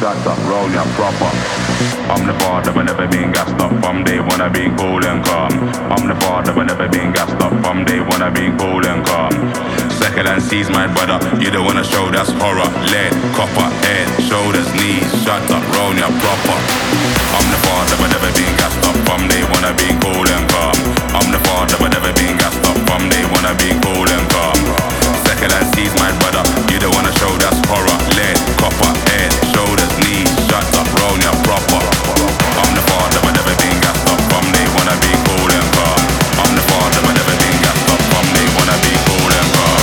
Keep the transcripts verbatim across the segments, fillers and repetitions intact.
shut up, roll ya proper. I'm the father, but never been gassed up. From day one I been cool and calm. I'm the father, but never been gassed up. From day one I been cool and calm. Second and sees my brother, you don't wanna show that's horror. Lead, copper, head, shoulders, knees, shut up, roll ya proper. I'm the father, but never been gassed up. From day one I been cool and calm. I'm the father, but never been gassed up. From day one I been cool and calm. Second and sees my brother, you don't wanna show that's horror. Lead, copper, head, shoulders, knees, shut up, roll ya proper. I'm the father, but never been gassed up. From day one I been cool and calm. I'm the father, but never been gassed up. From day one I been cool and calm.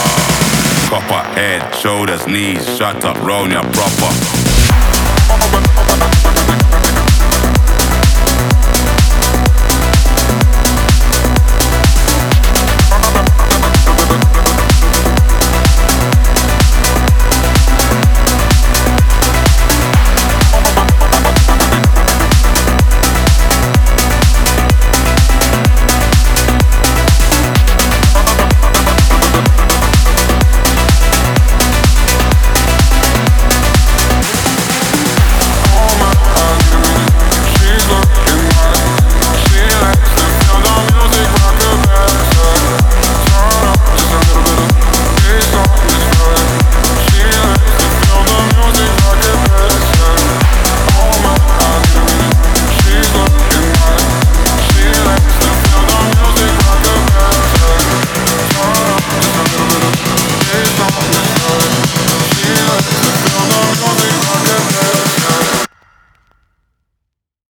Copper, head, shoulders, knees, shut up, roll ya proper.